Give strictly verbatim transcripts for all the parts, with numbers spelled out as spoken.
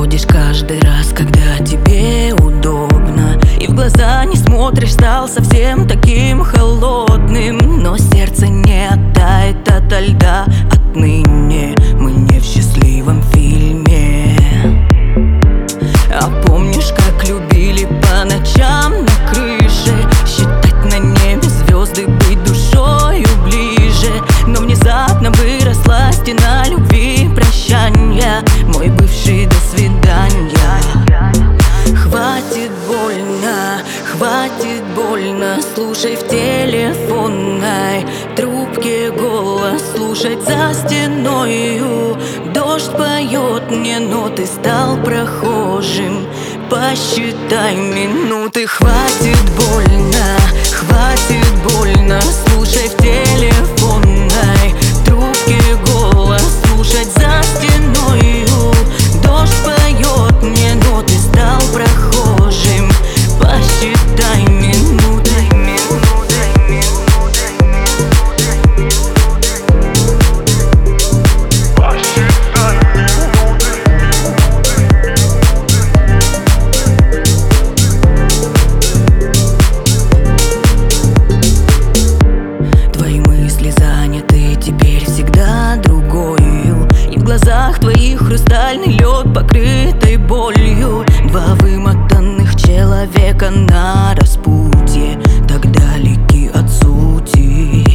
подходишь каждый раз, когда тебе удобно, и в глаза не смотришь, стал совсем таким холодным. Но сердце не оттает ото льда. Отныне мы не в счастливом фильме. А помнишь, как любили по ночам на крыше, считать на небе звезды, быть душою ближе? Но внезапно выросла стена любви, прощанья, мой бывший, до свидания. Хватит больно, хватит больно слушай в телефонной трубке голос, слушать за стеною. Дождь поет мне ноты, стал прохожим, посчитай минуты. Хватит больно, хватит больно слушай в телефонной трубке голос, слушать за стеною. Дождь поет мне ноты, стал прохожим, посчитай минуты. В глазах твоих хрустальный лед, покрытый болью. Два вымотанных человека на распутье, так далеки от сути.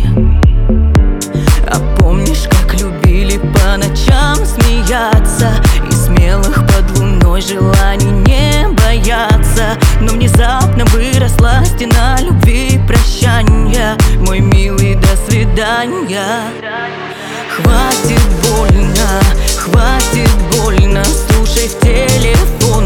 А помнишь, как любили по ночам смеяться, и смелых под луной желаний не бояться? Но внезапно выросла стена любви, прощанья, мой милый, до свидания. Хватит больно, хватит больно слушай в телефон.